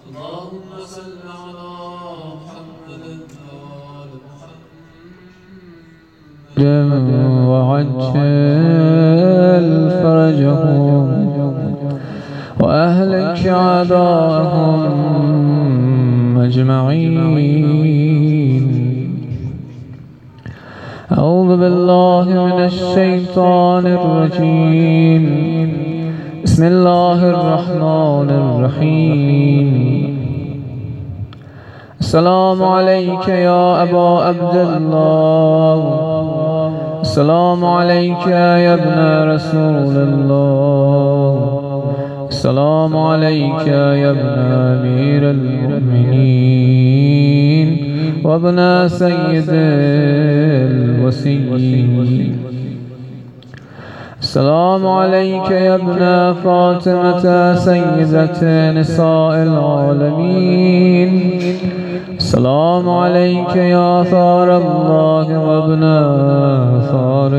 اللهم صل على محمد وآل محمد وعجل فرجهم وأهلك أعداءهم أجمعين. أعوذ بالله من الشيطان الرجيم. بسم الله الرحمن الرحيم. السلام عليك يا أبا عبد الله، السلام عليك يا ابن رسول الله، السلام عليك يا ابن أمير المؤمنين وابن سيد الوصيين. السلام عليك يا ابن فاطمة سيدة نساء العالمين. السلام عليك يا ثار الله وابن ثار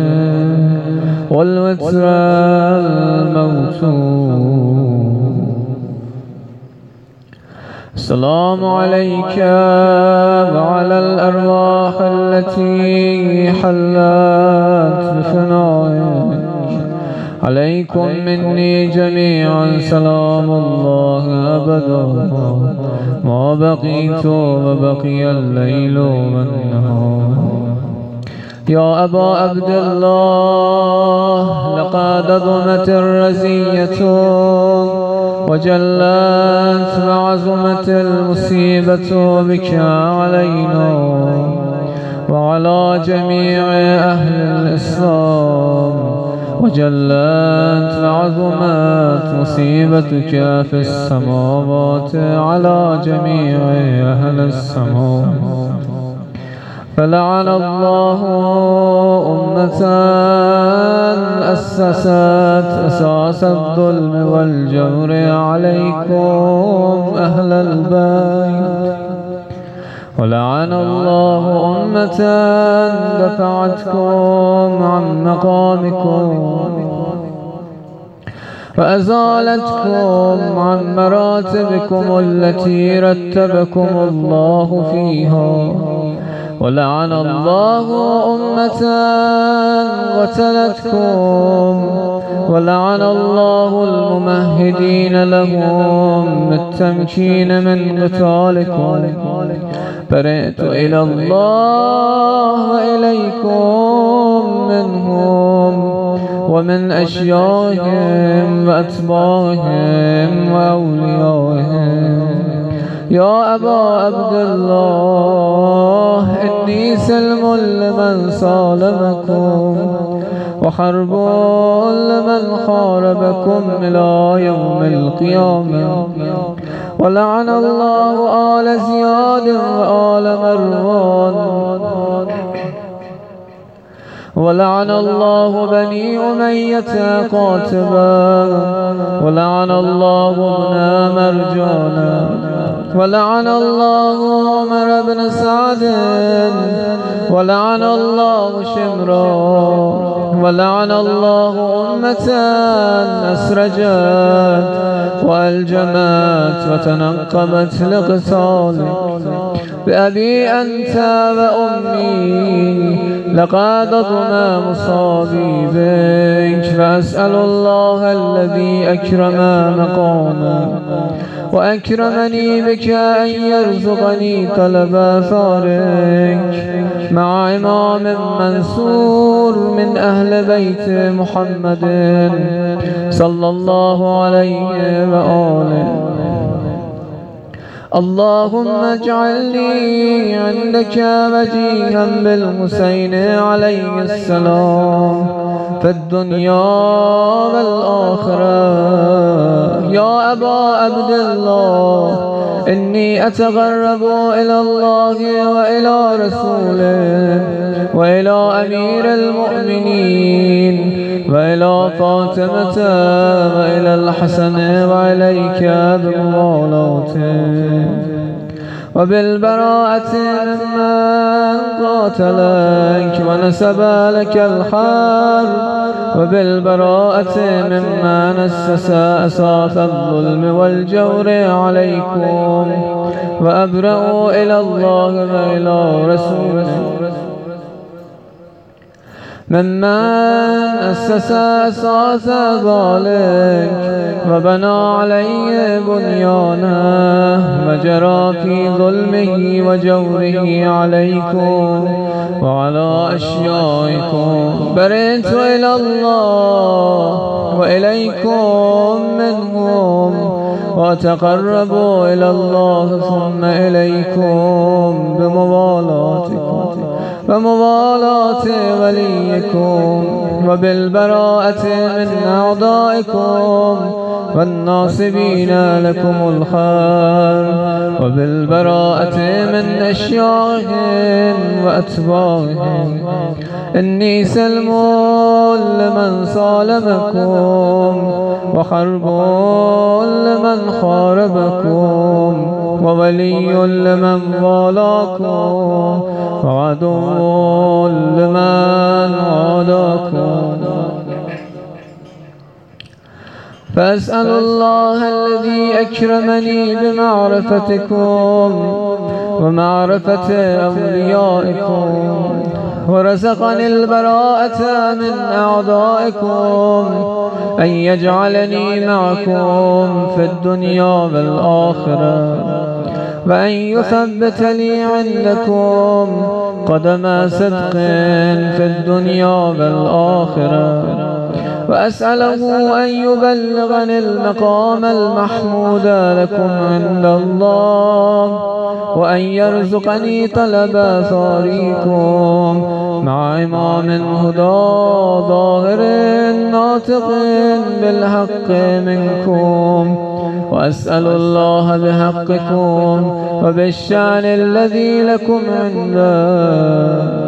والوتر الموتور. السلام عليك وعلى الأرواح التي حلت بفنائك. عليكم مني جميعا سلام الله أبدا ما بقيت وبقي الليل والنهار. يا أبا عبد الله، لقد ضمت الرزية وجلت وعظمت المصيبة بك علينا وعلى جميع أهل الإسلام، وجلت وعظمت مصيبتك في السماوات على جميع أهل السماوات. فلعن الله أمة أسست أساس الظلم والجور عليكم أهل البيت، ولعن الله أمة دفعتكم عن مقامكم وأزالتكم عن مراتبكم التي رتبكم الله فيها. ولعن الله أمة قتلتكم، ولعن الله الممهدين لهم بالتمكين من قتالكم. برئت إلى الله وإليكم منهم ومن أشياخهم وأتباعهم وأوليائهم. يا أبا عبد الله، إني سلم لمن سالمكم وحرب لمن حاربكم إلى يوم القيامة. ولعن الله آل زياد وآل مروان، ولعن الله بني أمية قاتبا، ولعن الله ابن مرجانا، ولعن الله عمر بن سعد، ولعن الله شمرا، ولعن الله أمة أسرجت وألجمت وتنقبت لقتالك. بأبي أنت وأمي لقد ضم مصابي بك، فأسأل الله الذي أكرم مقاما وأكرمني بك أن يرزقني طلب ثارك مع إمام منصور من أهل بيت محمد صلى الله عليه وآله. اللهم اجعلني عندك وجيها بالحسين عليه السلام في الدنيا والآخرة. يا أبا عبد الله، إني أتقرب إلى الله وإلى رسوله وإلى أمير المؤمنين وإلى فاطمة وإلى الحسن وإليك بموالاته. وبالبراءة ممن قاتلك ونسب لك الحرب، وبالبراءة ممن أسس أساس الظلم والجور عليكم، وأبرأوا إلى الله وإلى رسوله ممن أسس أساس ذلك وبنى عليه بنيانه وجرى في ظلمه وجوره عليكم وعلى أشيائكم. برئت إلى الله وإليكم منهم، وتقربوا إلى الله ثم إليكم بموالاتكم وموالاة وليكم، وبالبراءة من أعدائكم والناصبين لكم الخير، وبالبراءة من أشياعهم وأتباعهم. إني سلم لمن صالمكم، وحرب لمن حاربكم، وولي لمن والاكم، وعدو لمن عاداكم. فأسأل الله الذي أكرمني بمعرفتكم ومعرفة أوليائكم، ورزقني البراءة من أعدائكم، أن يجعلني معكم في الدنيا والآخرة، وأن يثبت لي عندكم قدم صدق في الدنيا والآخرة، وأسأله أن يبلغني المقام المحمود لكم عند الله، وأن يرزقني طلب ثاريكم مع إمام هدى ظاهر ناطق بالحق منكم. وأسأل الله بحقكم وبالشأن الذي لكم عنده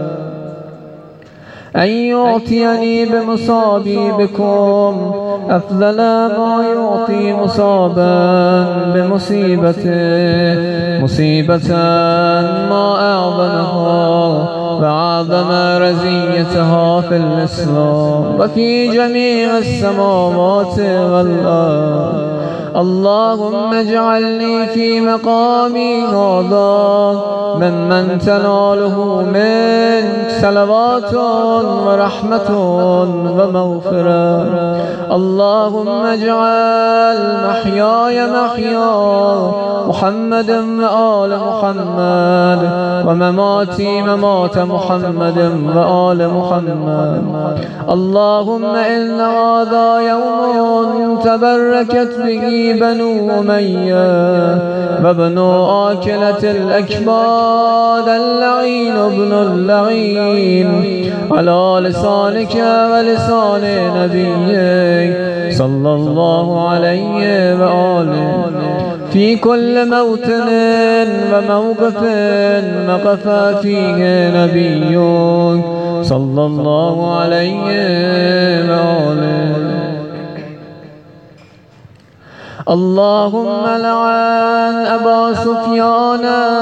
أن يعطيني بمصابي بكم أفضل ما يعطي مصابا بمصيبته، مصيبة ما أعظمها وأعظم رزيتها في الإسلام وفي جميع السماوات والأرض. اللهم اجعلني في مقامي هذا ممن تناله منك صلوات ورحمة ومغفرة. اللهم اجعل محياي محيا محمد وآل محمد، ومماتي ممات محمد وآل محمد. اللهم إن هذا يوم تبركت به بنو أمية وابن آكلة الأكباد اللعين ابن اللعين، على لسانك ولسان نبيك صلى الله عليه وآله، في كل موطن وموقف وقف فيه نبيك صلى الله عليه وآله. اللهم لعن أبا سفيان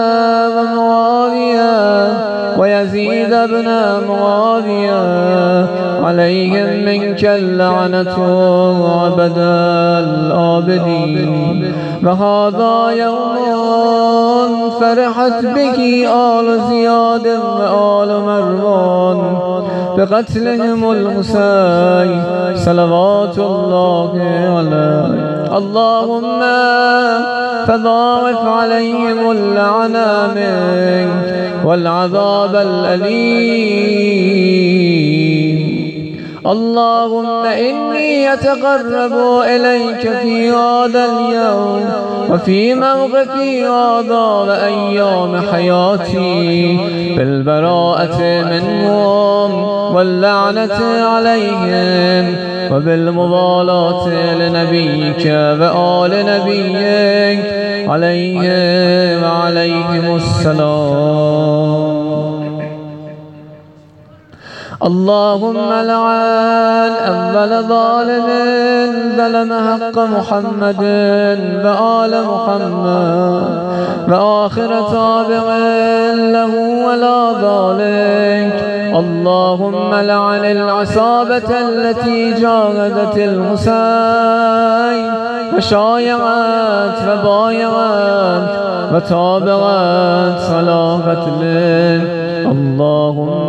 ومعاوية ويزيد بن معاوية، عليهم منك اللعنة وعبد الآبدين. وهذا يوم فرحت به آل زياد وآل مروان بقتلهم الحسين صلوات الله عليه. اللهم فضاعف عليهم اللعنة منك والعذاب الأليم. اللهم إني أتقرب إليك في هذا اليوم وفي موقفي هذا وأيام حياتي بالبراءة منهم واللعنة عليهم، وبالمضالاة لنبيك وآل نبيك عليه وعليهم السلام. اللهم لعن أول ظالم ظلم حق محمد وآل محمد وآخر تابع له ولا ذلك. اللهم لعن العصابة التي جاهدت الحسين وشايعت وبايعت وتابعت صلاة قتله. اللهم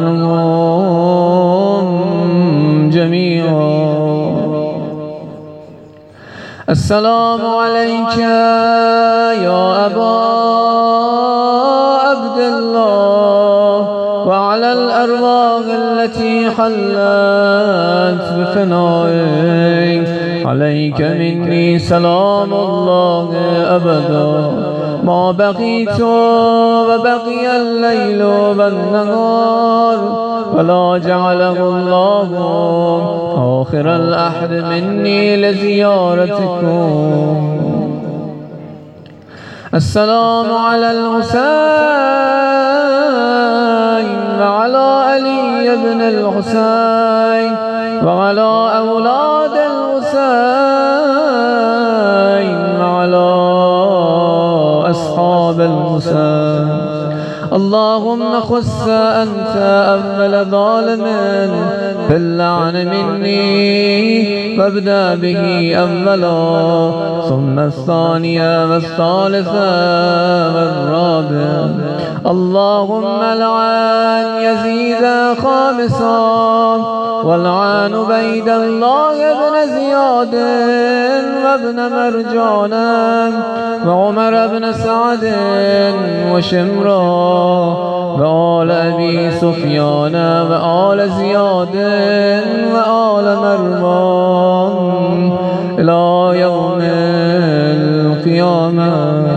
لعنهم جميعا. السلام عليك يا أبا عبد الله وعلى الأرواح التي حلت بفنائك. عليك مني سلام الله أبدا ما بقيت وبقي الليل والنهار، ولا جعله الله آخر الأحد مني لزيارتكم. السلام على الحسين وعلى علي بن الحسين وعلى أولاد الحسين وعلى أصحاب الحسين. اللهم خص أنت أول ظالم باللعن مني، وابدأ به أولا ثم الثانية والثالثة والرابعة. اللهم لعن يزيد خامسا، والعن عبيد الله بن زياد وابن مرجان وعمر بن سعد وشمرا وآل أبي سفيان وآل زياد وآل مروان إلى يوم القيامة.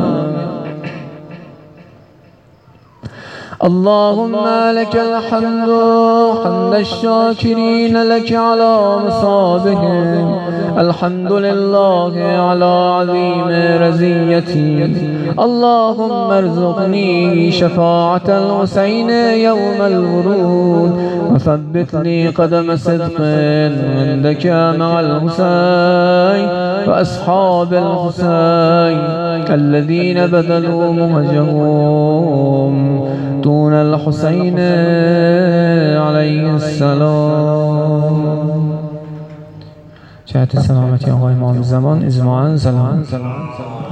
اللهم لك الحمد حمد الشاكرين لك على مصابهم. الحمد لله على عظيم رزيتي. اللهم ارزقني شفاعة الحسين يوم الورود، وثبت لي قدم صدق عندك مع الحسين وأصحاب الحسين الذين بذلوا مهجهم دون الحسين عليه السلام. جهت سلامتی آقای امام زمان اجماعاً سلام.